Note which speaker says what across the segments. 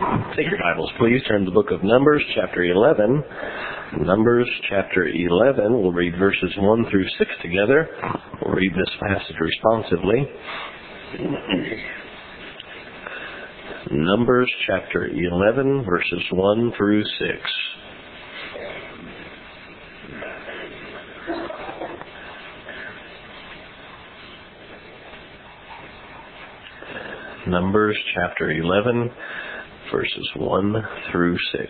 Speaker 1: Take your Bibles, please. Turn to the book of Numbers, chapter 11. Numbers, chapter 11. We'll read verses 1 through 6 together. We'll read this passage responsively. Numbers, chapter 11, verses 1 through 6. Numbers, chapter 11, verses 1 through 6.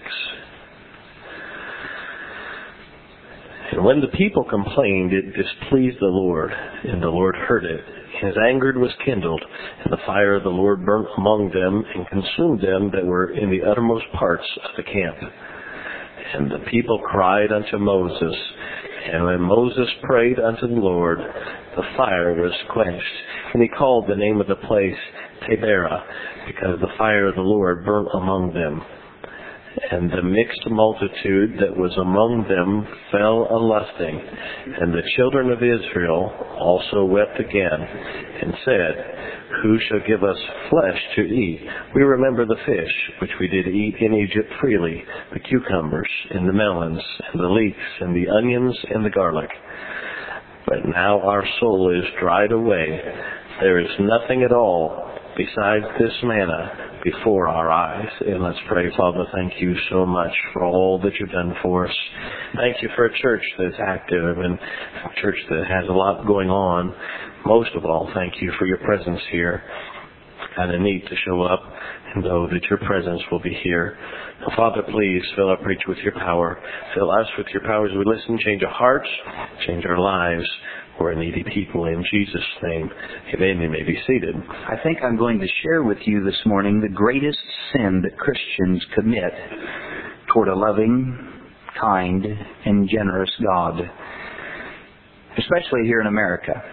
Speaker 1: And when the people complained, it displeased the Lord, and the Lord heard it. His anger was kindled, and the fire of the Lord burnt among them, and consumed them that were in the uttermost parts of the camp. And the people cried unto Moses, and when Moses prayed unto the Lord, the fire was quenched. And he called the name of the place Taberah, because the fire of the Lord burnt among them. And the mixed multitude that was among them fell a-lusting. And the children of Israel also wept again, and said, Who shall give us flesh to eat? We remember the fish, which we did eat in Egypt freely, the cucumbers, and the melons, and the leeks, and the onions, and the garlic. But now our soul is dried away. There is nothing at all besides this manna before our eyes. And let's pray. Father, thank you so much for all that you've done for us. Thank you for a church that's active and a church that has a lot going on. Most of all, thank you for your presence here. It's kind of neat to show up and know that your presence will be here. So, Father, please fill our preach with your power. Fill us with your power as we listen. Change our hearts. Change our lives. We're needy people in Jesus' name. Amen. You may be seated.
Speaker 2: I think I'm going to share with you this morning the greatest sin that Christians commit toward a loving, kind, and generous God, especially here in America.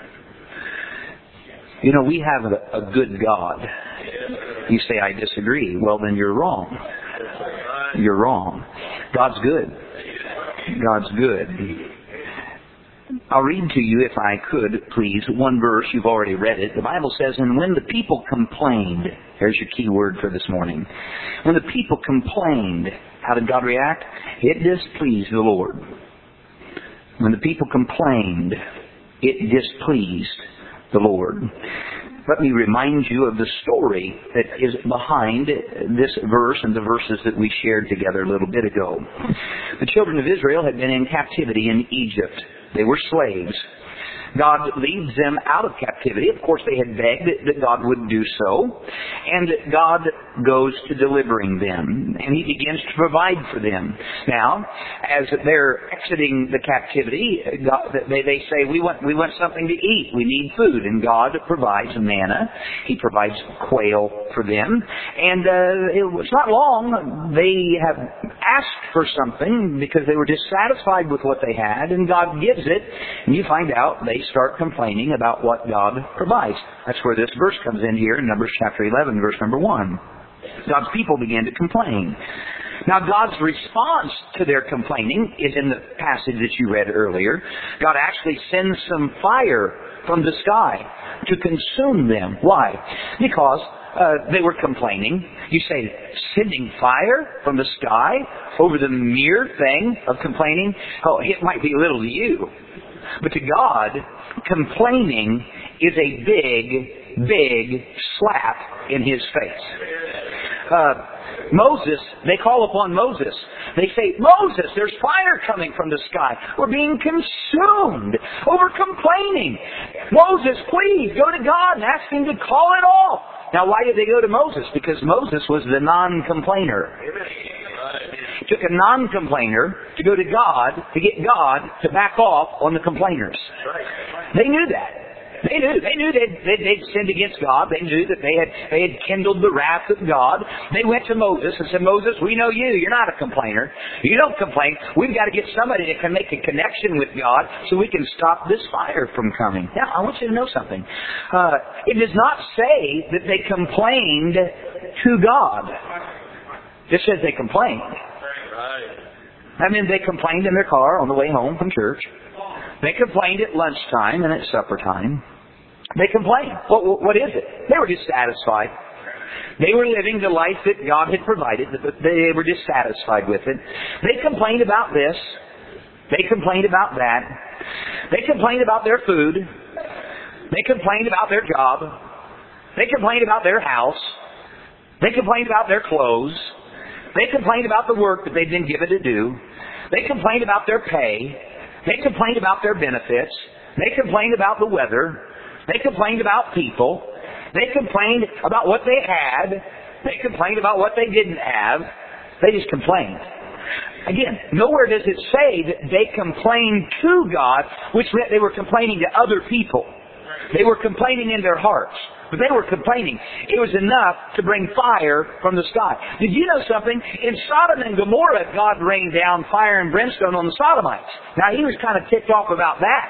Speaker 2: You know, we have a good God. You say, I disagree. Well, then you're wrong. You're wrong. God's good. God's good. I'll read to you, if I could, please, one verse. You've already read it. The Bible says, and when the people complained, there's your key word for this morning. When the people complained, how did God react? It displeased the Lord. When the people complained, it displeased the Lord. Let me remind you of the story that is behind this verse and the verses that we shared together a little bit ago. The children of Israel had been in captivity in Egypt. They were slaves. God leads them out of captivity. Of course, they had begged that God would do so. And God goes to delivering them. And He begins to provide for them. Now, as they're exiting the captivity, they say, we want something to eat. We need food. And God provides manna. He provides quail for them. And it's not long. They have asked for something because they were dissatisfied with what they had. And God gives it. And you find out they start complaining about what God provides. That's where this verse comes in here in Numbers chapter 11, verse number 1. God's people began to complain. Now, God's response to their complaining is in the passage that you read earlier. God actually sends some fire from the sky to consume them. Why? Because they were complaining. You say, sending fire from the sky over the mere thing of complaining? Oh, it might be little to you. But to God, complaining is a big, big slap in His face. Moses, they call upon Moses. They say, Moses, there's fire coming from the sky. We're being consumed over complaining. Moses, please go to God and ask Him to call it off. Now, why did they go to Moses? Because Moses was the non-complainer. It took a non-complainer to go to God to get God to back off on the complainers. They knew that. They knew they'd sinned against God. They knew that they had kindled the wrath of God. They went to Moses and said, Moses, we know you. You're not a complainer. You don't complain. We've got to get somebody that can make a connection with God so we can stop this fire from coming. Now, I want you to know something. It does not say that they complained to God. It says they complained. I mean, they complained in their car on the way home from church. They complained at lunchtime and at supper time. They complained. What is it? They were dissatisfied. They were living the life that God had provided, but they were dissatisfied with it. They complained about this. They complained about that. They complained about their food. They complained about their job. They complained about their house. They complained about their clothes. They complained about the work that they'd been given to do. They complained about their pay. They complained about their benefits. They complained about the weather. They complained about people. They complained about what they had. They complained about what they didn't have. They just complained. Again, nowhere does it say that they complained to God, which meant they were complaining to other people. They were complaining in their hearts. But they were complaining. It was enough to bring fire from the sky. Did you know something? In Sodom and Gomorrah, God rained down fire and brimstone on the Sodomites. Now, He was kind of ticked off about that.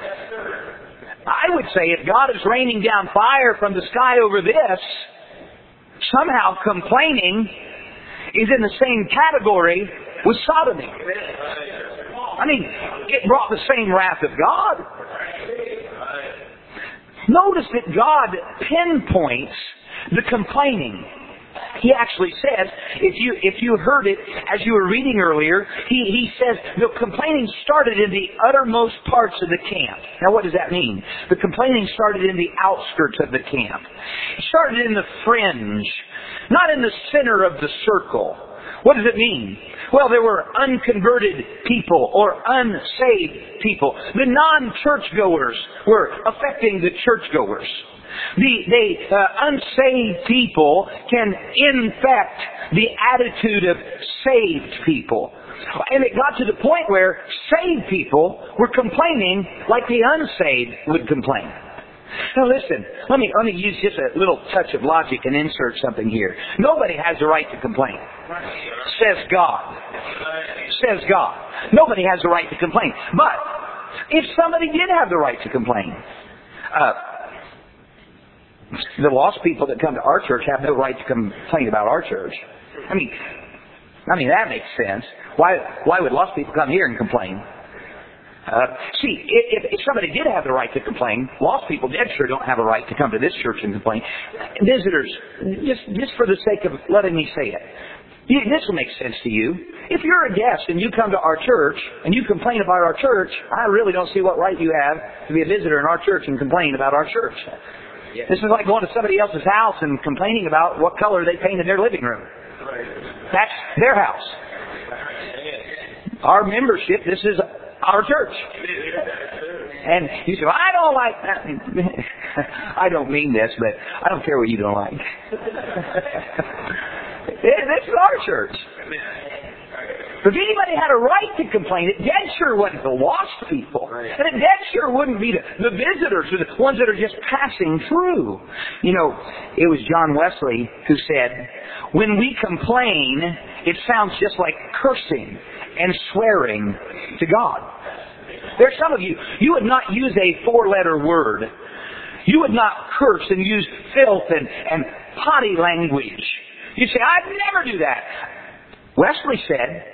Speaker 2: I would say if God is raining down fire from the sky over this, somehow complaining is in the same category with sodomy. I mean, it brought the same wrath of God. Notice that God pinpoints the complaining. He actually says, if you heard it as you were reading earlier, he says the complaining started in the uttermost parts of the camp. Now what does that mean? The complaining started in the outskirts of the camp. It started in the fringe, not in the center of the circle. What does it mean? Well, there were unconverted people or unsaved people. The non-churchgoers were affecting the churchgoers. The unsaved people can infect the attitude of saved people. And it got to the point where saved people were complaining like the unsaved would complain. Now listen, let me use just a little touch of logic and insert something here. Nobody has the right to complain. Says God. Says God. Nobody has the right to complain. But if somebody did have the right to complain, the lost people that come to our church have no right to complain about our church. I mean that makes sense. Why would lost people come here and complain? If somebody did have the right to complain, lost people dead sure don't have a right to come to this church and complain. Visitors, just for the sake of letting me say it, this will make sense to you. If you're a guest and you come to our church and you complain about our church, I really don't see what right you have to be a visitor in our church and complain about our church. Yeah. This is like going to somebody else's house and complaining about what color they painted their living room. That's their house. Our membership, this is our church. And you say, well, I don't like that. I don't mean this, but I don't care what you don't like. This is our church. If anybody had a right to complain, it dead sure wasn't the lost people. And it dead sure wouldn't be the visitors or the ones that are just passing through. You know, it was John Wesley who said, when we complain, it sounds just like cursing and swearing to God. There's some of you would not use a four-letter word. You would not curse and use filth and potty language. You'd say, I'd never do that. Wesley said,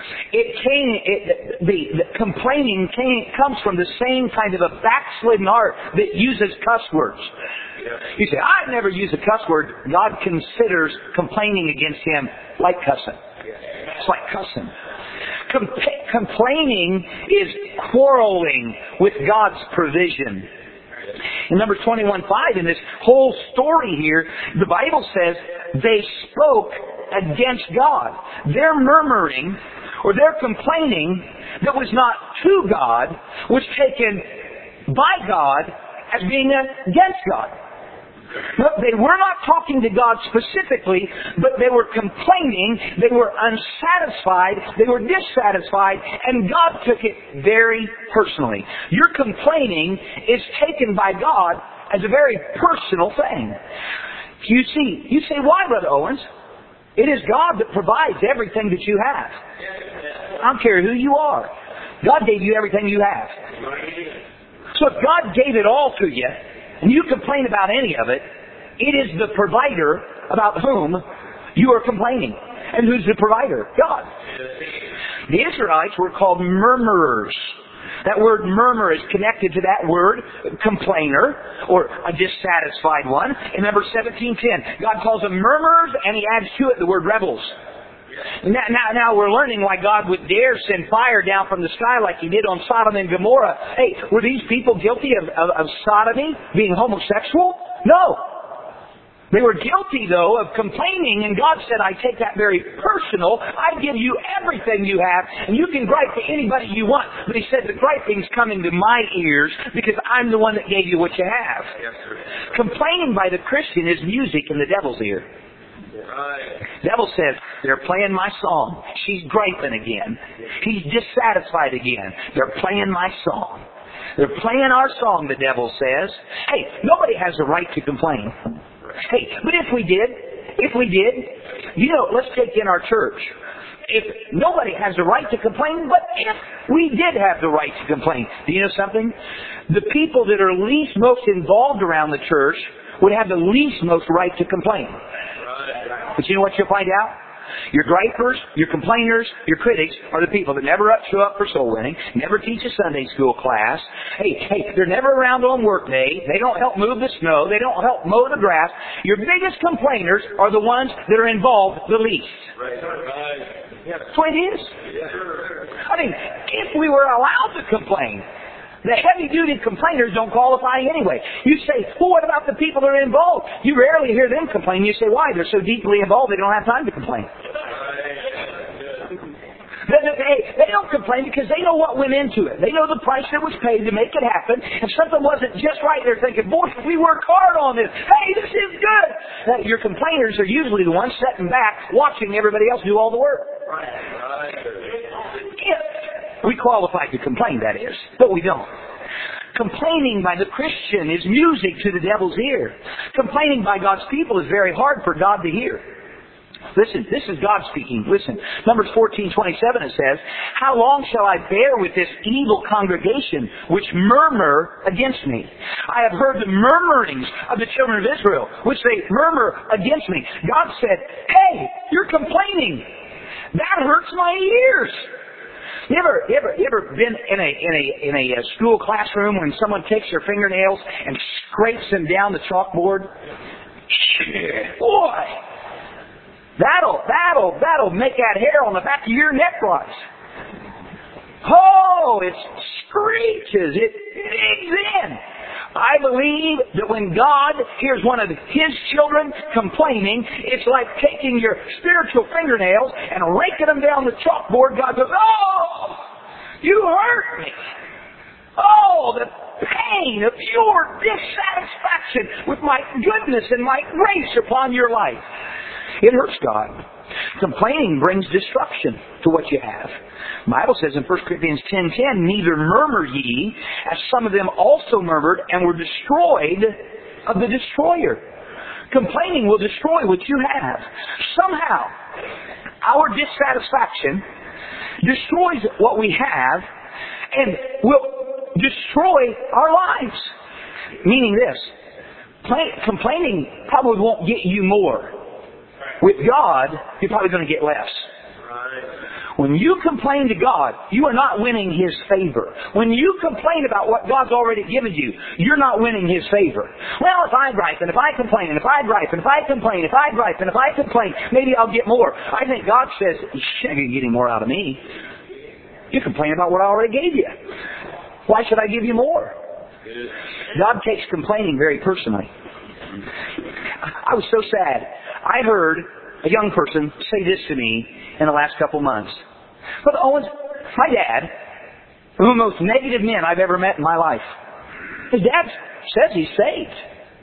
Speaker 2: the complaining comes from the same kind of a backslidden heart that uses cuss words. You say, I'd never use a cuss word. God considers complaining against him like cussing. It's like cussing. Complaining is quarreling with God's provision. In Numbers 21:5, in this whole story here, the Bible says they spoke against God. Their murmuring or their complaining that was not to God was taken by God as being against God. No, they were not talking to God specifically, but they were complaining, they were unsatisfied, they were dissatisfied, and God took it very personally. Your complaining is taken by God as a very personal thing. You say, why, Brother Owens? It is God that provides everything that you have. I don't care who you are. God gave you everything you have. So if God gave it all to you, and you complain about any of it, it is the provider about whom you are complaining. And who's the provider? God. The Israelites were called murmurers. That word murmur is connected to that word complainer, or a dissatisfied one. In Numbers 17:10, God calls them murmurers, and He adds to it the word rebels. Now we're learning why God would dare send fire down from the sky like He did on Sodom and Gomorrah. Hey, were these people guilty of sodomy, being homosexual? No. They were guilty, though, of complaining, and God said, I take that very personal. I give you everything you have, and you can gripe to anybody you want. But He said, the griping's coming to my ears because I'm the one that gave you what you have. Yes, sir. Complaining by the Christian is music in the devil's ear. Right. The devil says, they're playing my song. She's griping again. He's dissatisfied again. They're playing my song. They're playing our song, the devil says. Hey, nobody has the right to complain. Hey, but if we did, let's take in our church. If nobody has the right to complain, but if we did have the right to complain, do you know something? The people that are least most involved around the church would have the least most right to complain. But you know what you'll find out? Your gripers, your complainers, your critics are the people that never show up for soul winning, never teach a Sunday school class. Hey, they're never around on work day. They don't help move the snow. They don't help mow the grass. Your biggest complainers are the ones that are involved the least. Right. That's what it is. I mean, if we were allowed to complain, the heavy-duty complainers don't qualify anyway. You say, well, what about the people that are involved? You rarely hear them complain. You say, why? They're so deeply involved they don't have time to complain. They don't complain because they know what went into it. They know the price that was paid to make it happen. If something wasn't just right, they're thinking, boy, we worked hard on this. Hey, this is good. Now, your complainers are usually the ones sitting back watching everybody else do all the work. We qualify to complain, that is, but we don't. Complaining by the Christian is music to the devil's ear. Complaining by God's people is very hard for God to hear. Listen, this is God speaking. Listen, Numbers 14:27 it says, how long shall I bear with this evil congregation which murmur against me? I have heard the murmurings of the children of Israel, which they murmur against me. God said, hey, you're complaining. That hurts my ears. You ever been in a school classroom when someone takes their fingernails and scrapes them down the chalkboard? Boy, that'll make that hair on the back of your neck rise. Oh, it screeches. It digs in. I believe that when God hears one of His children complaining, it's like taking your spiritual fingernails and raking them down the chalkboard. God goes, oh, you hurt me. Oh, the pain of your dissatisfaction with my goodness and my grace upon your life. It hurts God. Complaining brings destruction to what you have. The Bible says in 1 Corinthians 10:10, neither murmur ye, as some of them also murmured and were destroyed of the destroyer. Complaining will destroy what you have. Somehow, our dissatisfaction destroys what we have and will destroy our lives. Meaning this, complaining probably won't get you more. With God, you're probably going to get less. When you complain to God, you are not winning His favor. When you complain about what God's already given you, you're not winning His favor. Well, if I gripe, and if I complain, and if I gripe, and if I complain, if I gripe, and if I complain, maybe I'll get more. I think God says, you're not going to get any more out of me. You complain about what I already gave you. Why should I give you more? God takes complaining very personally. I was so sad. I heard a young person say this to me in the last couple months. Brother Owens, my dad, one of the most negative men I've ever met in my life. His dad says he's saved.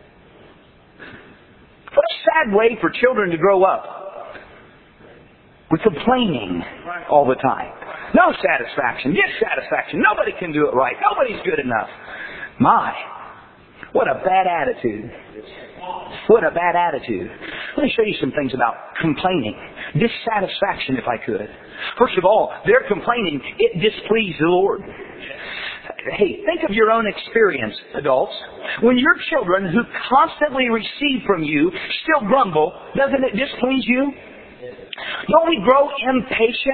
Speaker 2: What a sad way for children to grow up. With complaining all the time. No satisfaction, dissatisfaction. Nobody can do it right. Nobody's good enough. My, what a bad attitude. What a bad attitude. Let me show you some things about complaining. Dissatisfaction, if I could. First of all, their complaining, it displeased the Lord. Hey, think of your own experience, adults. When your children who constantly receive from you still grumble, doesn't it displease you? Don't we grow impatient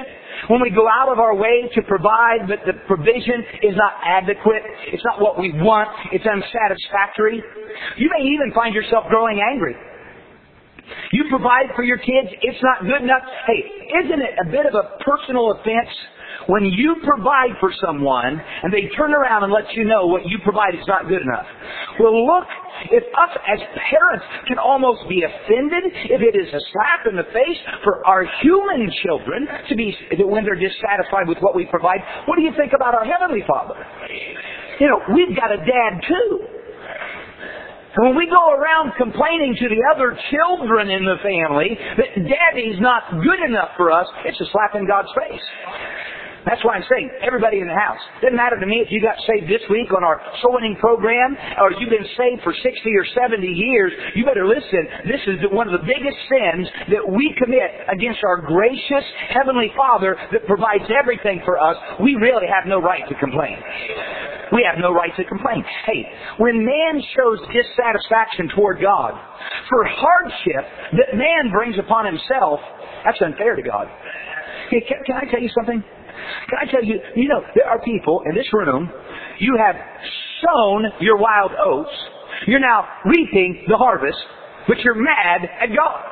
Speaker 2: When we go out of our way to provide, but the provision is not adequate, it's not what we want, it's unsatisfactory, you may even find yourself growing angry. You provide for your kids, it's not good enough. Hey, isn't it a bit of a personal offense when you provide for someone and they turn around and let you know what you provide is not good enough? Well, look, if us as parents can almost be offended if it is a slap in the face for our human children to be, when they're dissatisfied with what we provide, what do you think about our Heavenly Father? You know, we've got a dad too. And when we go around complaining to the other children in the family that Daddy's not good enough for us, it's a slap in God's face. That's why I'm saying, everybody in the house. Doesn't matter to me if you got saved this week on our soul winning program, or you've been saved for 60 or 70 years, you better listen. This is one of the biggest sins that we commit against our gracious Heavenly Father that provides everything for us. We really have no right to complain. We have no right to complain. Hey, when man shows dissatisfaction toward God for hardship that man brings upon himself, that's unfair to God. Hey, can I tell you something? Can I tell you, you know, there are people in this room, you have sown your wild oats, you're now reaping the harvest, but you're mad at God.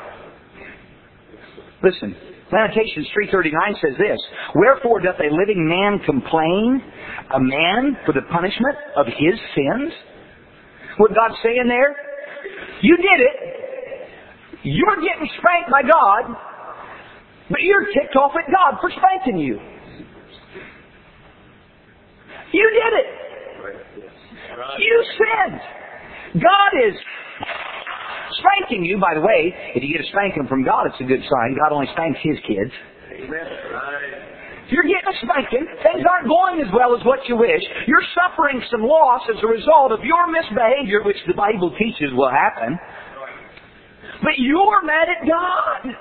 Speaker 2: Listen, Lamentations 3:39 says this, "Wherefore doth a living man complain, a man for the punishment of his sins?" What God's saying there? You did it. You're getting spanked by God, but you're ticked off at God for spanking you. You did it. You sinned. God is spanking you. By the way, if you get a spanking from God, it's a good sign. God only spanks His kids. If you're getting a spanking, things aren't going as well as what you wish. You're suffering some loss as a result of your misbehavior, which the Bible teaches will happen. But you're mad at God.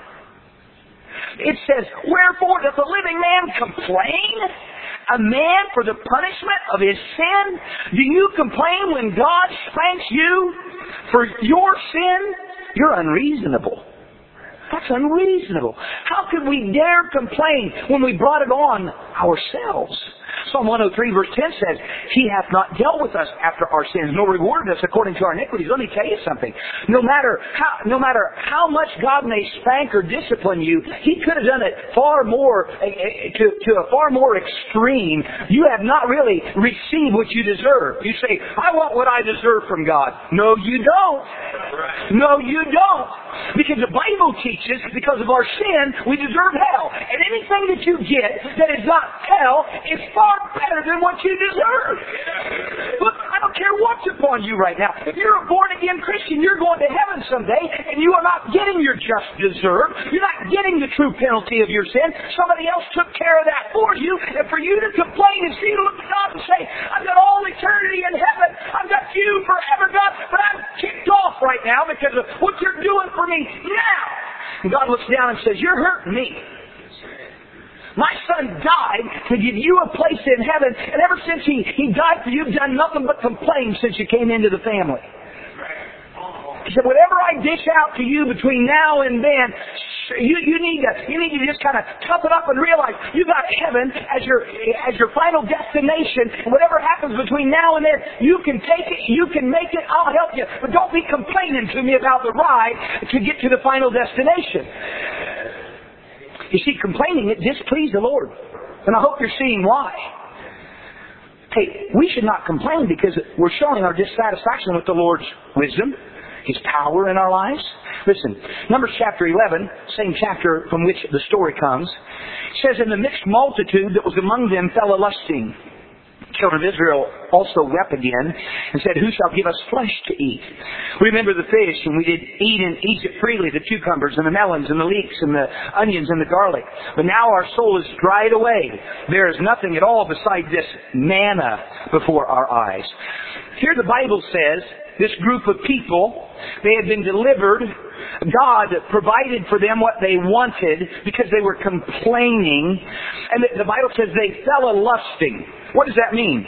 Speaker 2: It says, "Wherefore doth the living man complain? A man for the punishment of his sin?" Do you complain when God spanks you for your sin? You're unreasonable. That's unreasonable. How could we dare complain when we brought it on ourselves? Psalm 103 verse 10 says, "He hath not dealt with us after our sins, nor rewarded us according to our iniquities." Let me tell you something. No matter how much God may spank or discipline you, He could have done it far more to a far more extreme. You have not really received what you deserve. You say, "I want what I deserve from God." No, you don't. No, you don't. Because the Bible teaches, because of our sin, we deserve hell. And anything that you get that is not hell is far better than what you deserve. Look, I don't care what's upon you right now. If you're a born-again Christian, you're going to heaven someday, and you are not getting your just deserve. You're not getting the true penalty of your sin. Somebody else took care of that for you, and for you to complain and see, look to God and say, "I've got all eternity in heaven. I've got you forever, God, but I'm ticked off right now because of what you're doing for me now." And God looks down and says, "You're hurting me. My son died to give you a place in heaven, and ever since he died for you, you've done nothing but complain since you came into the family." He said, "Whatever I dish out to you between now and then, you need to just kind of tough it up and realize you got heaven as your final destination. And whatever happens between now and then, you can take it, you can make it, I'll help you. But don't be complaining to me about the ride to get to the final destination." You see, complaining, it displeased the Lord. And I hope you're seeing why. Hey, we should not complain because we're showing our dissatisfaction with the Lord's wisdom, His power in our lives. Listen, Numbers chapter 11, same chapter from which the story comes, says, "And the mixed multitude that was among them fell a-lusting. Children of Israel also wept again and said, 'Who shall give us flesh to eat?' We remember the fish, and we did eat in Egypt freely, the cucumbers and the melons and the leeks and the onions and the garlic. But now our soul is dried away. There is nothing at all beside this manna before our eyes." Here the Bible says, this group of people, they had been delivered. God provided for them what they wanted because they were complaining. And the Bible says they fell a-lusting. What does that mean?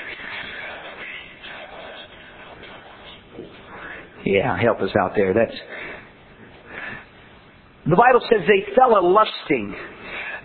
Speaker 2: Yeah, help us out there. The Bible says they fell a-lusting.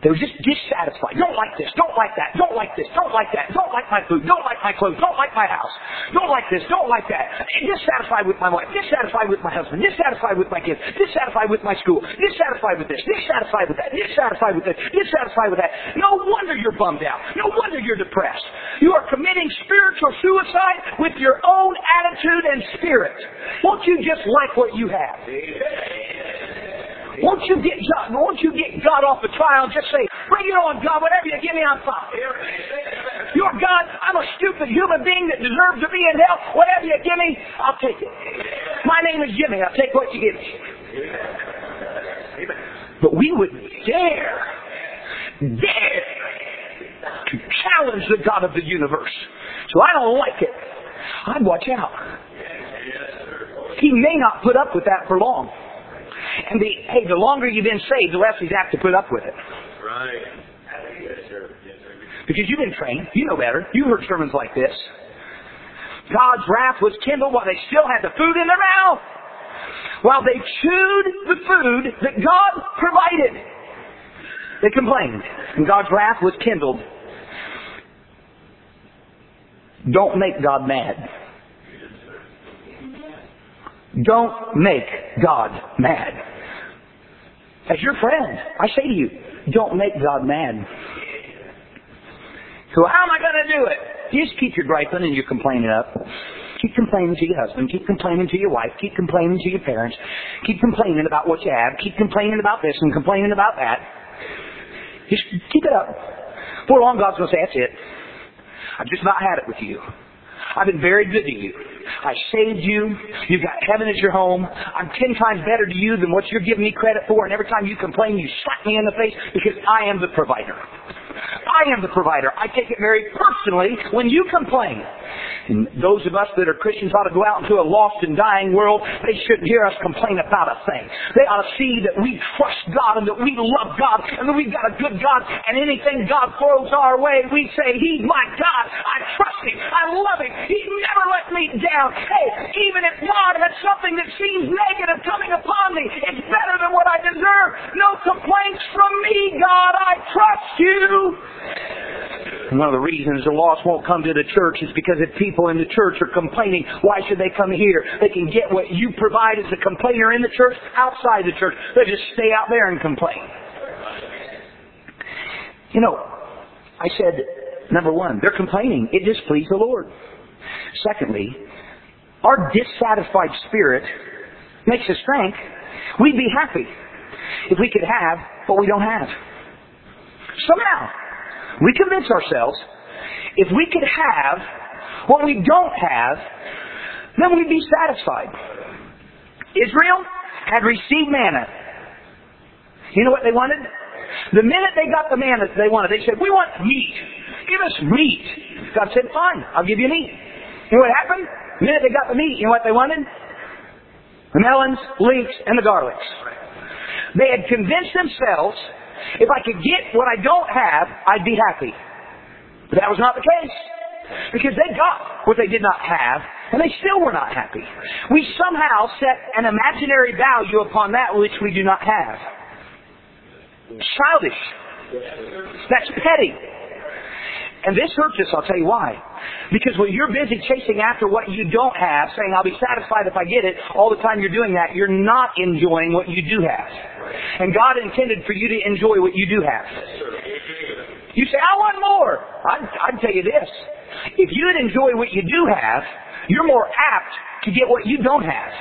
Speaker 2: They were just dissatisfied. Don't like this, don't like that, don't like this, don't like that, don't like my food, don't like my clothes, don't like my house, don't like this, don't like that. Dissatisfied with my wife, dissatisfied with my husband, dissatisfied with my kids, dissatisfied with my school, dissatisfied with this, dissatisfied with that, dissatisfied with this, dissatisfied with that. No wonder you're bummed out. No wonder you're depressed. You are committing spiritual suicide with your own attitude and spirit. Won't you just like what you have? Won't you get God off the trial and just say, bring it on, God, whatever you give me, I'm fine. You're God, I'm a stupid human being that deserves to be in hell. Whatever you give me, I'll take it. My name is Jimmy, I'll take what you give me. But we would dare to challenge the God of the universe. So I don't like it. I'd watch out. He may not put up with that for long. And the longer you've been saved, the less he's apt to put up with it.
Speaker 1: Right.
Speaker 2: Because you've been trained. You know better. You've heard sermons like this. God's wrath was kindled while they still had the food in their mouth. While they chewed the food that God provided. They complained. And God's wrath was kindled. Don't make God mad. Don't make God mad. As your friend, I say to you, don't make God mad. So how am I going to do it? You just keep your griping and your complaining up. Keep complaining to your husband. Keep complaining to your wife. Keep complaining to your parents. Keep complaining about what you have. Keep complaining about this and complaining about that. Just keep it up. Before long, God's going to say, that's it. I've just about had it with you. I've been very good to you. I saved you. You've got heaven as your home. I'm 10 times better to you than what you're giving me credit for. And every time you complain, you slap me in the face because I am the provider. I am the provider. I take it very personally when you complain. And those of us that are Christians ought to go out into a lost and dying world. They shouldn't hear us complain about a thing. They ought to see that we trust God and that we love God and that we've got a good God. And anything God throws our way, we say, He's my God. I trust Him. I love Him. He never let me down. Hey, even if God has something that seems negative coming upon me, it's better than what I deserve. No complaints from me, God. I trust You. And one of the reasons the lost won't come to the church is because if people in the church are complaining, why should they come here? They can get what you provide as a complainer in the church, outside the church. They just stay out there and complain. You know, I said, number one, they're complaining. It displeased the Lord. Secondly, our dissatisfied spirit makes us think we'd be happy if we could have what we don't have. Somehow, we convince ourselves if we could have what we don't have, then we'd be satisfied. Israel had received manna. You know what they wanted? The minute they got the manna they wanted, they said, we want meat. Give us meat. God said, fine, I'll give you meat. You know what happened? The minute they got the meat, you know what they wanted? The melons, leeks, and the garlics. They had convinced themselves, if I could get what I don't have, I'd be happy. But that was not the case. Because they got what they did not have, and they still were not happy. We somehow set an imaginary value upon that which we do not have. Childish. That's petty. And this hurts us, I'll tell you why. Because when you're busy chasing after what you don't have, saying, I'll be satisfied if I get it, all the time you're doing that, you're not enjoying what you do have. And God intended for you to enjoy what you do have. You say, I want more. I'd tell you this. If you would enjoy what you do have, you're more apt to get what you don't have.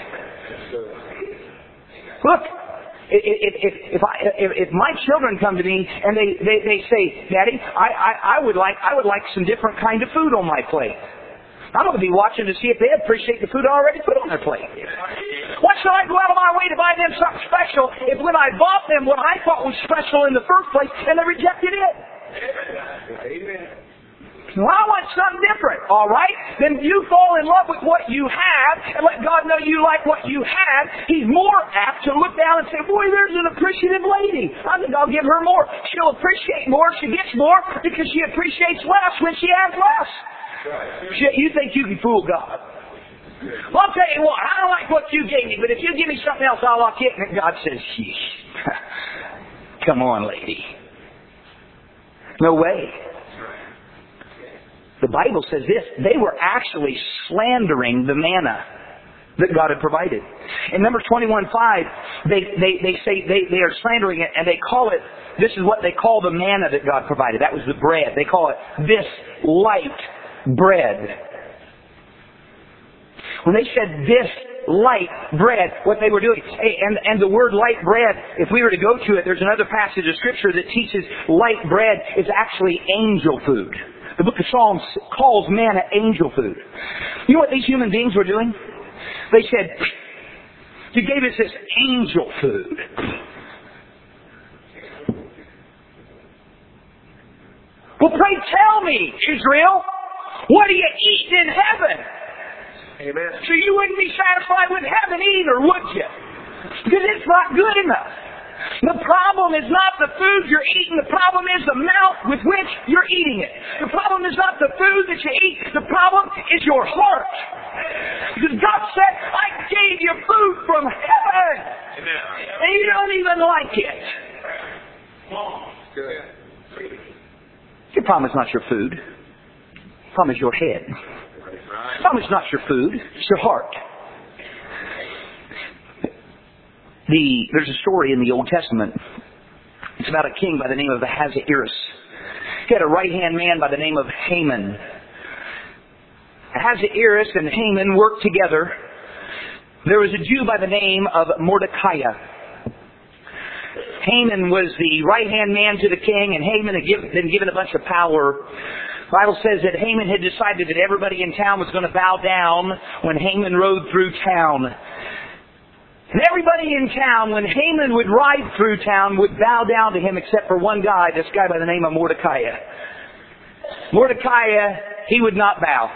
Speaker 2: Look, if my children come to me and they say, Daddy, I would like some different kind of food on my plate. I'm going to be watching to see if they appreciate the food I already put on their plate. Why should I go out of my way to buy them something special if when I bought them what I thought was special in the first place and they rejected it? Amen. Well, I want something different, all right? Then you fall in love with what you have and let God know you like what you have. He's more apt to look down and say, boy, there's an appreciative lady. I think I'll give her more. She'll appreciate more if she gets more because she appreciates less when she has less. You think you can fool God. Well, I'll tell you what, I don't like what you gave me, but if you give me something else, I'll like it. And God says, sheesh. Come on, lady. No way. The Bible says this. They were actually slandering the manna that God had provided. In Numbers 21:5, they say they are slandering it, and they call it, this is what they call the manna that God provided. That was the bread. They call it this light bread. When they said this light bread, what they were doing, and the word light bread, if we were to go to it, there's another passage of Scripture that teaches light bread is actually angel food. The book of Psalms calls manna angel food. You know what these human beings were doing? They said, you gave us this angel food. Well, pray tell me, Israel, what do you eat in heaven? Amen. So you wouldn't be satisfied with heaven either, would you? Because it's not good enough. The problem is not the food you're eating. The problem is the mouth with which you're eating it. The problem is not the food that you eat. The problem is your heart. Because God said, I gave you food from heaven. Amen. And you don't even like it. Good. Your problem is not your food. The problem is your head. The problem is not your food, it's your heart. There's a story in the Old Testament. It's about a king by the name of Ahasuerus. He had a right-hand man by the name of Haman. Ahasuerus and Haman worked together. There was a Jew by the name of Mordecai. Haman was the right-hand man to the king, and Haman had been given a bunch of power. The Bible says that Haman had decided that everybody in town was going to bow down when Haman rode through town. And everybody in town, when Haman would ride through town, would bow down to him except for one guy, this guy by the name of Mordecai. Mordecai, he would not bow.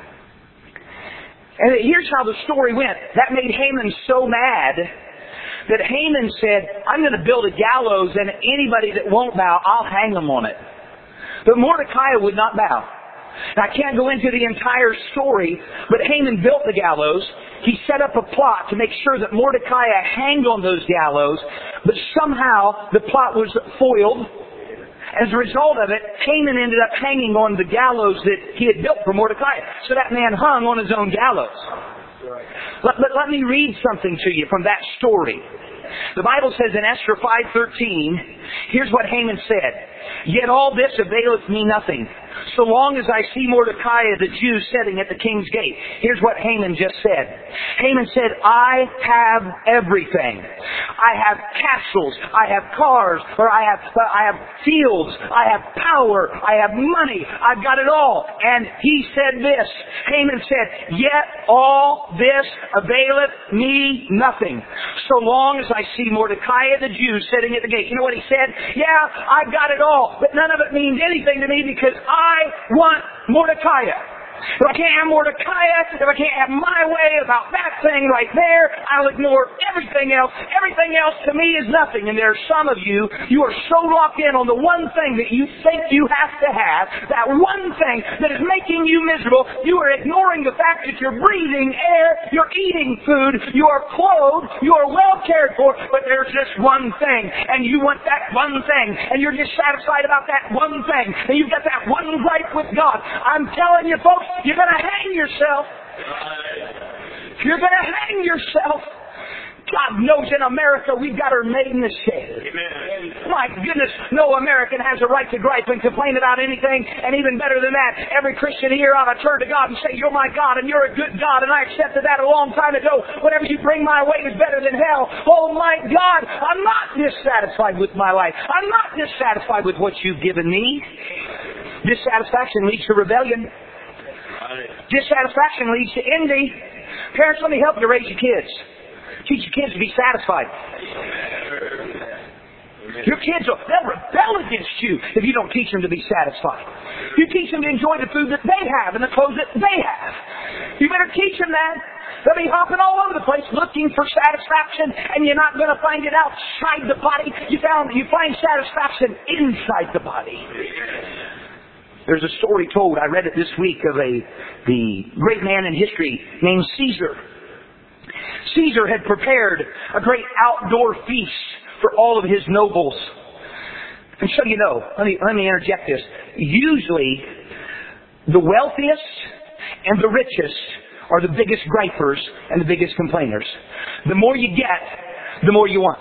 Speaker 2: And here's how the story went. That made Haman so mad that Haman said, I'm going to build a gallows, and anybody that won't bow, I'll hang them on it. But Mordecai would not bow. Now, I can't go into the entire story, but Haman built the gallows. He set up a plot to make sure that Mordecai hanged on those gallows, but somehow the plot was foiled. As a result of it, Haman ended up hanging on the gallows that he had built for Mordecai. So that man hung on his own gallows. Let me read something to you from that story. The Bible says in Esther 5:13, here's what Haman said. Yet all this availeth me nothing, so long as I see Mordecai the Jew sitting at the king's gate. Here's what Haman just said. Haman said, I have everything. I have castles, I have cars, or I have fields, I have power, I have money, I've got it all. And he said this, Haman said, yet all this availeth me nothing, so long as I see Mordecai the Jew sitting at the gate. You know what he said? Yeah, I've got it all, but none of it means anything to me because I want Mordecai. If I can't have Mordecai, if I can't have my way about that thing right there, I'll ignore everything else. Everything else to me is nothing. And there are some of you, you are so locked in on the one thing that you think you have to have, that one thing that is making you miserable, you are ignoring the fact that you're breathing air, you're eating food, you are clothed, you are well cared for, but there's just one thing. And you want that one thing. And you're dissatisfied about that one thing. And you've got that one gripe with God. I'm telling you folks, you're going to hang yourself. You're going to hang yourself. God knows in America we've got our made in the shed. Amen. My goodness, no American has a right to gripe and complain about anything. And even better than that, every Christian here ought to turn to God and say, you're my God and you're a good God. And I accepted that a long time ago. Whatever you bring my way is better than hell. Oh my God, I'm not dissatisfied with my life. I'm not dissatisfied with what you've given me. Dissatisfaction leads to rebellion. Dissatisfaction leads to envy. Parents, let me help you raise your kids. Teach your kids to be satisfied. Your kids, they'll rebel against you if you don't teach them to be satisfied. You teach them to enjoy the food that they have and the clothes that they have. You better teach them that. They'll be hopping all over the place looking for satisfaction, and you're not going to find it outside the body. You find satisfaction inside the body. There's a story told, I read it this week, of the great man in history named Caesar. Caesar had prepared a great outdoor feast for all of his nobles. And so you know, let me interject this. Usually, the wealthiest and the richest are the biggest gripers and the biggest complainers. The more you get, the more you want.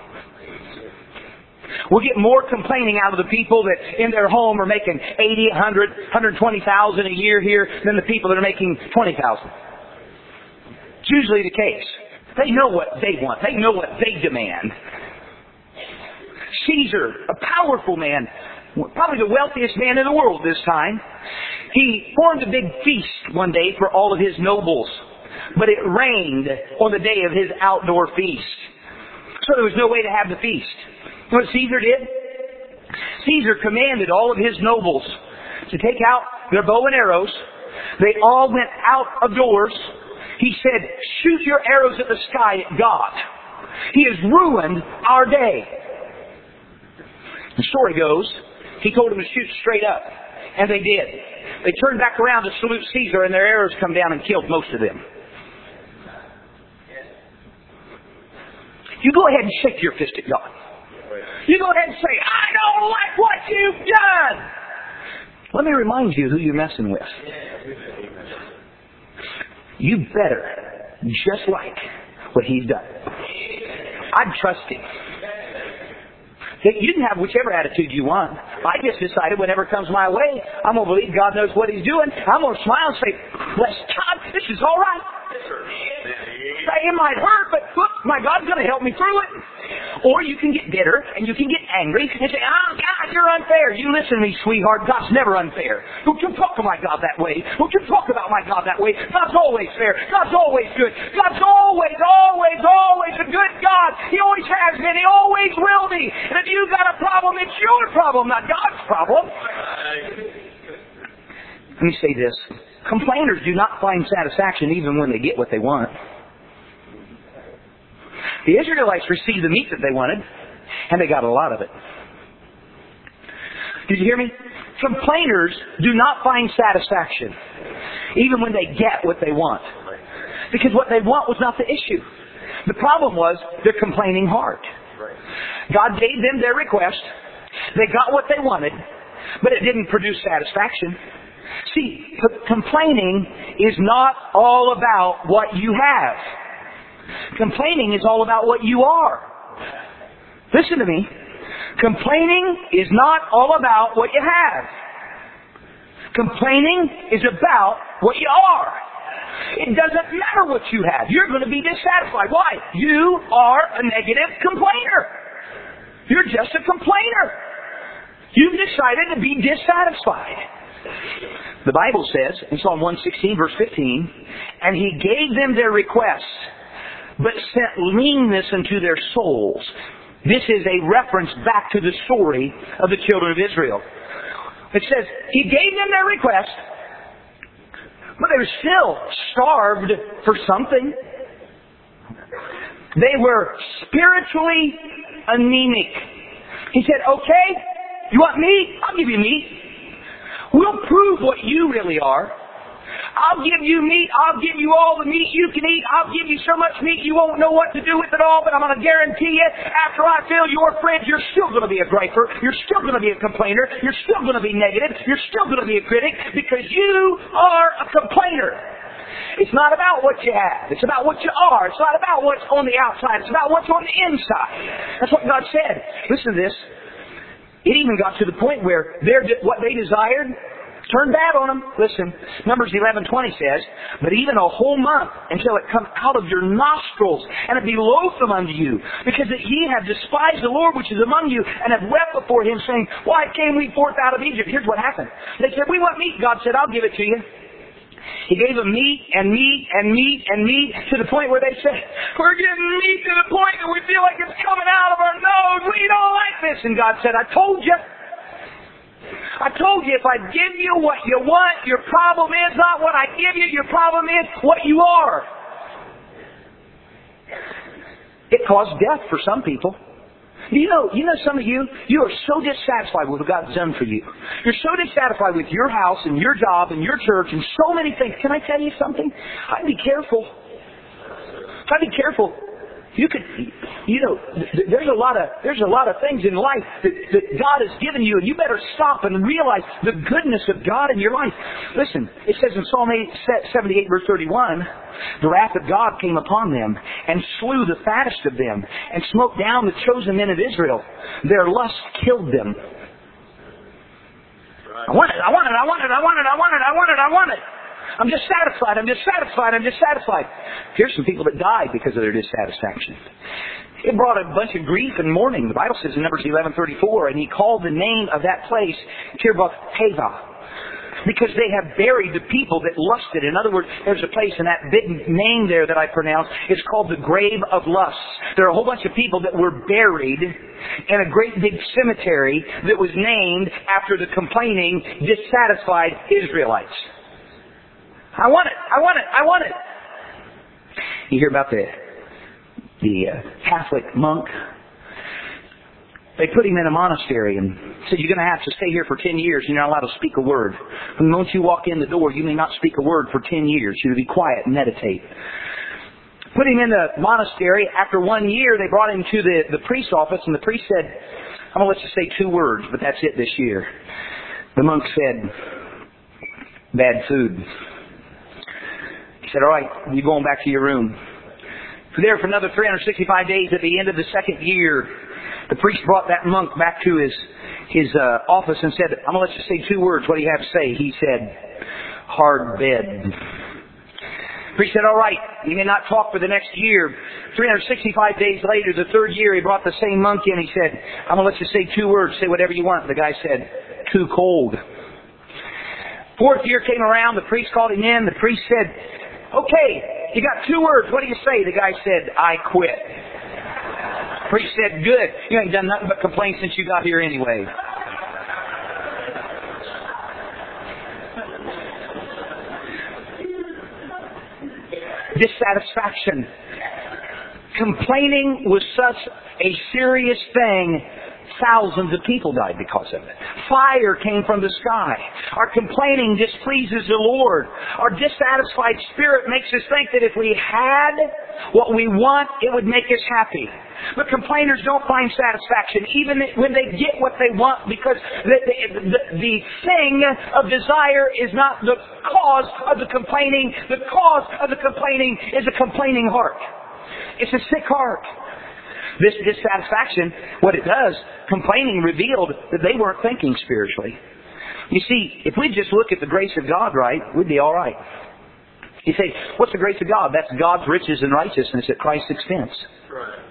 Speaker 2: We'll get more complaining out of the people that in their home are making 80, 100, 120,000 a year here than the people that are making 20,000. It's usually the case. They know what they want. They know what they demand. Caesar, a powerful man, probably the wealthiest man in the world this time, he formed a big feast one day for all of his nobles. But it rained on the day of his outdoor feast. So there was no way to have the feast. You know what Caesar did? Caesar commanded all of his nobles to take out their bow and arrows. They all went out of doors. He said, shoot your arrows at the sky at God. He has ruined our day. The story goes, he told them to shoot straight up. And they did. They turned back around to salute Caesar, and their arrows come down and killed most of them. You go ahead and shake your fist at God. You go ahead and say, I don't like what you've done. Let me remind you who you're messing with. You better just like what he's done. I'd trust him. You can have whichever attitude you want. I just decided whenever it comes my way, I'm going to believe God knows what he's doing. I'm going to smile and say, bless God, this is all right. It might hurt, but look, my God's going to help me through it. Or you can get bitter and you can get angry and say, oh God, you're unfair. You listen to me, sweetheart. God's never unfair. Don't you talk to my God that way. Don't you talk about my God that way. God's always fair. God's always good. God's always a good God. He always has been. He always will be. And if you've got a problem, it's your problem, not God's problem. Let me say this. Complainers do not find satisfaction even when they get what they want. The Israelites received the meat that they wanted, and they got a lot of it. Did you hear me? Complainers do not find satisfaction, even when they get what they want. Because what they want was not the issue. The problem was their complaining heart. God gave them their request. They got what they wanted, but it didn't produce satisfaction. See, complaining is not all about what you have. Complaining is all about what you are. Listen to me. Complaining is not all about what you have. Complaining is about what you are. It doesn't matter what you have. You're going to be dissatisfied. Why? You are a negative complainer. You're just a complainer. You've decided to be dissatisfied. The Bible says in Psalm 116, verse 15, and he gave them their requests, but sent leanness into their souls. This is a reference back to the story of the children of Israel. It says, he gave them their request, but they were still starved for something. They were spiritually anemic. He said, okay, you want meat? I'll give you meat. We'll prove what you really are. I'll give you meat. I'll give you all the meat you can eat. I'll give you so much meat you won't know what to do with it all, but I'm going to guarantee you, after I fill your fridge, you're still going to be a griper. You're still going to be a complainer. You're still going to be negative. You're still going to be a critic because you are a complainer. It's not about what you have. It's about what you are. It's not about what's on the outside. It's about what's on the inside. That's what God said. Listen to this. It even got to the point where what they desired turned bad on them. Listen, Numbers 11:20 says, but even a whole month until it come out of your nostrils, and it be loathsome unto you, because that ye have despised the Lord which is among you, and have wept before him, saying, why came we forth out of Egypt? Here's what happened. They said, we want meat. God said, I'll give it to you. He gave them meat and meat and meat and meat to the point where they said, we're getting meat to the point that we feel like it's coming out of our nose. We don't like this. And God said, I told you if I give you what you want, your problem is not what I give you. Your problem is what you are. It caused death for some people. You know some of you are so dissatisfied with what God's done for you. You're so dissatisfied with your house and your job and your church and so many things. Can I tell you something? I'd be careful. There's a lot of things in life that God has given you, and you better stop and realize the goodness of God in your life. Listen, it says in Psalm 78, verse 31, the wrath of God came upon them, and slew the fattest of them, and smote down the chosen men of Israel. Their lust killed them. I want it. I'm just satisfied. Here's some people that died because of their dissatisfaction. It brought a bunch of grief and mourning. The Bible says in Numbers 11:34, and he called the name of that place Tirbath Havah, because they have buried the people that lusted. In other words, there's a place in that big name there that I pronounced. It's called the grave of lusts. There are a whole bunch of people that were buried in a great big cemetery that was named after the complaining, dissatisfied Israelites. I want it. You hear about the Catholic monk? They put him in a monastery and said, you're going to have to stay here for 10 years. You're not allowed to speak a word. And once you walk in the door, you may not speak a word for 10 years. You're to be quiet and meditate. Put him in the monastery. After 1 year, they brought him to the priest's office, and the priest said, I'm going to let you say 2 words, but that's it this year. The monk said, bad food. He said, all right, you're going back to your room. There for another 365 days. At the end of the 2nd year, the priest brought that monk back to his office and said, I'm going to let you say 2 words. What do you have to say? He said, hard bed. The priest said, all right, you may not talk for the next year. 365 days later, the 3rd year, he brought the same monk in. He said, I'm going to let you say 2 words. Say whatever you want. The guy said, too cold. 4th year came around. The priest called him in. The priest said, okay, you got 2 words. What do you say? The guy said, I quit. The priest said, good. You ain't done nothing but complain since you got here anyway. Dissatisfaction. Complaining was such a serious thing, thousands of people died because of it. Fire came from the sky. Our complaining displeases the Lord. Our dissatisfied spirit makes us think that if we had what we want, it would make us happy. But complainers don't find satisfaction even when they get what they want, because the thing of desire is not the cause of the complaining. The cause of the complaining is a complaining heart. It's a sick heart. This dissatisfaction, what it does, complaining revealed that they weren't thinking spiritually. You see, if we just look at the grace of God right, we'd be all right. You say, what's the grace of God? That's God's riches and righteousness at Christ's expense. Right.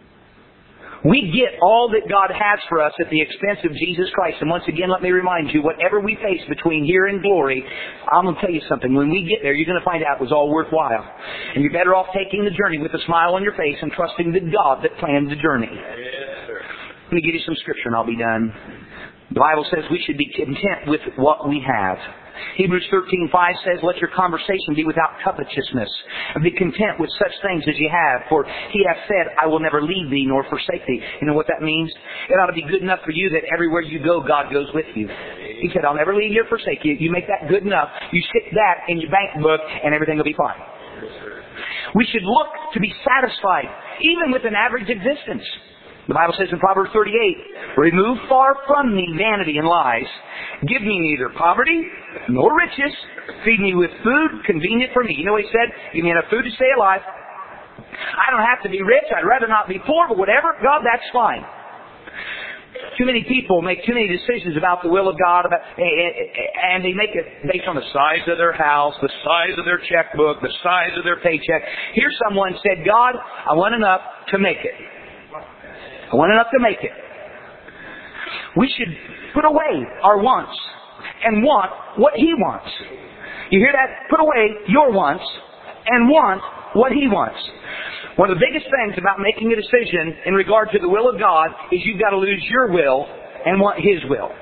Speaker 2: We get all that God has for us at the expense of Jesus Christ. And once again, let me remind you, whatever we face between here and glory, I'm going to tell you something. When we get there, you're going to find out it was all worthwhile. And you're better off taking the journey with a smile on your face and trusting the God that planned the journey. Yes, sir. Let me give you some scripture and I'll be done. The Bible says we should be content with what we have. Hebrews 13:5 says, let your conversation be without covetousness, and be content with such things as you have, for he hath said, I will never leave thee nor forsake thee. You know what that means? It ought to be good enough for you that everywhere you go, God goes with you. He said, I'll never leave you or forsake you. You make that good enough, you stick that in your bank book, and everything will be fine. We should look to be satisfied, even with an average existence. The Bible says in Proverbs 38, remove far from me vanity and lies. Give me neither poverty nor riches. Feed me with food convenient for me. You know what he said? Give me enough food to stay alive. I don't have to be rich. I'd rather not be poor, but whatever, God, that's fine. Too many people make too many decisions about the will of God, and they make it based on the size of their house, the size of their checkbook, the size of their paycheck. Here someone said, God, I want enough to make it. I want enough to make it. We should put away our wants and want what He wants. You hear that? Put away your wants and want what He wants. One of the biggest things about making a decision in regard to the will of God is you've got to lose your will and want His will.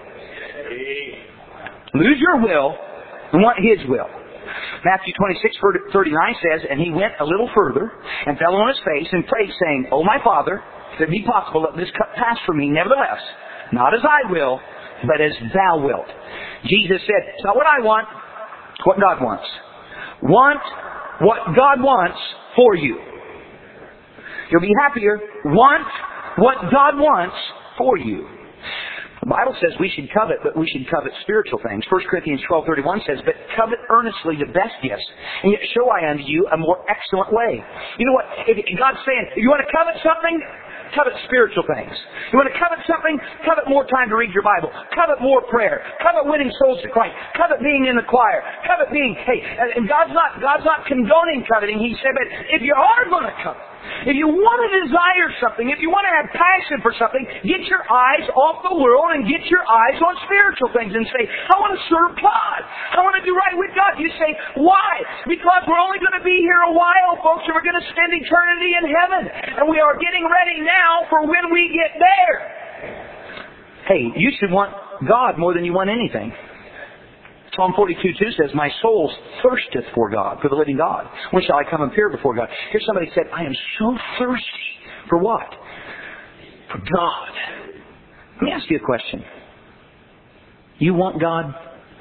Speaker 2: Lose your will and want His will. Matthew 26:39 says, and he went a little further and fell on his face and prayed, saying, O my Father, if it be possible, let this cup pass from me. Nevertheless, not as I will, but as Thou wilt. Jesus said, it's not what I want, it's what God wants. Want what God wants for you. You'll be happier. Want what God wants for you. The Bible says we should covet, but we should covet spiritual things. 1 Corinthians 12:31 says, but covet earnestly the best gifts, and yet show I unto you a more excellent way. You know what? If God's saying, if you want to covet something, covet spiritual things. You want to covet something? Covet more time to read your Bible. Covet more prayer. Covet winning souls to Christ. Covet being in the choir. Covet being, and God's not condoning coveting. He said, but if you are going to covet, if you want to desire something, if you want to have passion for something, get your eyes off the world and get your eyes on spiritual things and say, I want to serve God. I want to do right with God. You say, why? Because we're only going to be here a while, folks, and we're going to spend eternity in heaven. And we are getting ready now for when we get there. Hey, you should want God more than you want anything. Psalm 42:2 says, my soul thirsteth for God, for the living God. When shall I come and appear before God? Here somebody said, I am so thirsty. For what? For God. Let me ask you a question. You want God?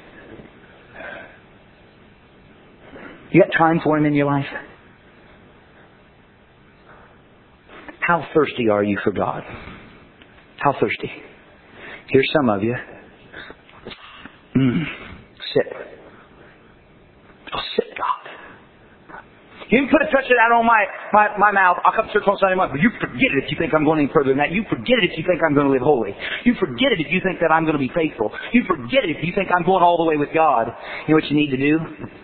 Speaker 2: You got time for Him in your life? How thirsty are you for God? How thirsty? Here's some of you. Sit. Oh, sit, God. You can put a touch of that on my mouth. I'll come to church on Sunday morning, but you forget it if you think I'm going any further than that. You forget it if you think I'm going to live holy. You forget it if you think that I'm going to be faithful. You forget it if you think I'm going all the way with God. You know what you need to do?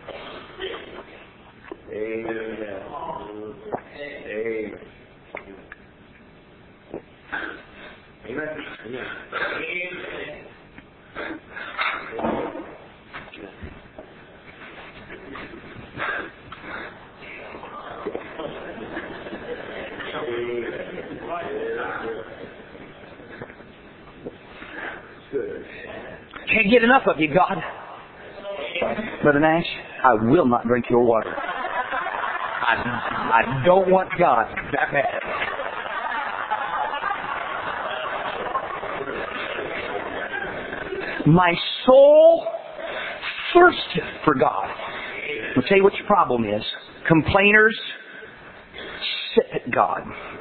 Speaker 2: Amen. Amen. Amen. Can't get enough of you, God. Brother Nash, I will not drink your water. I don't want God that bad. My soul thirsteth for God. I'll tell you what your problem is. Complainers sit at God.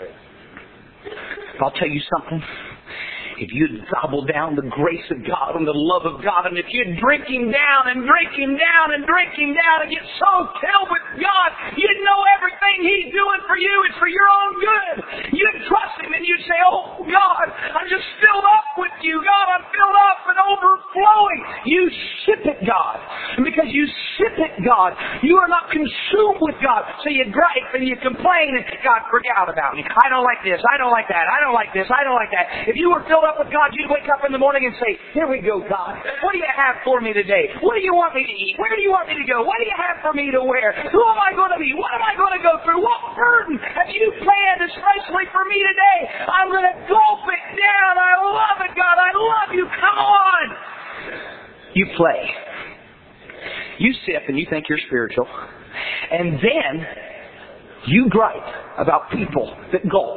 Speaker 2: I'll tell you something. If you'd gobble down the grace of God and the love of God, and if you'd drink Him down and drink Him down and drink Him down and get so filled with God, you'd know everything He's doing for you is for your own good. You'd trust Him and you'd say, oh God, I'm just filled up with you. God, I'm filled up and overflowing. You sip at God. And because you sip at God, you are not consumed with God. So you gripe and you complain and God, forget about me. I don't like this. I don't like that. I don't like this. I don't like that. If you were filled up with God, you'd wake up in the morning and say, here we go, God. What do you have for me today? What do you want me to eat? Where do you want me to go? What do you have for me to wear? Who am I going to be? What am I going to go through? What burden have you planned especially for me today? I'm going to gulp it down. I love it, God. I love you. Come on. You play. You sip and you think you're spiritual. And then you gripe about people that gulp.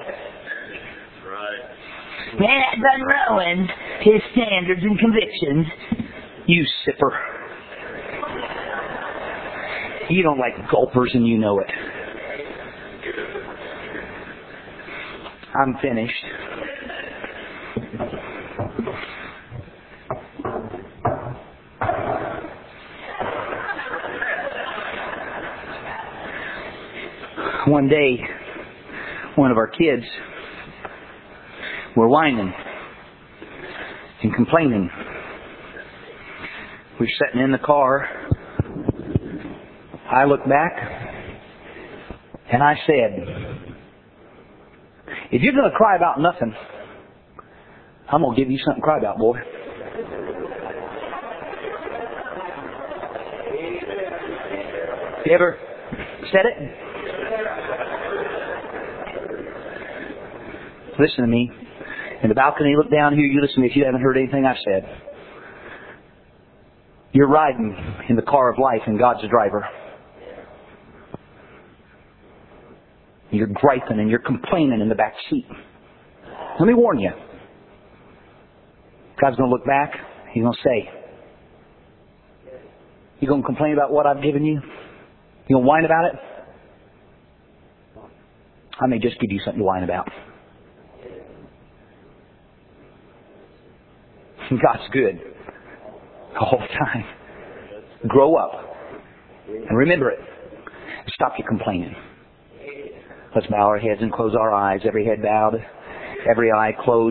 Speaker 2: Man, that done ruined his standards and convictions. You sipper. You don't like gulpers and you know it. I'm finished. One day, one of our kids were whining and complaining. We were sitting in the car. I looked back and I said, if you're going to cry about nothing, I'm going to give you something to cry about, boy. You ever said it? Listen to me. In the balcony, look down here, you listen to me if you haven't heard anything I've said. You're riding in the car of life and God's the driver. You're griping and you're complaining in the back seat. Let me warn you. God's going to look back. He's going to say, you going to complain about what I've given you? You going to whine about it? I may just give you something to whine about. God's good all the time. Grow up and remember it. Stop your complaining. Let's bow our heads and close our eyes. Every head bowed, every eye closed.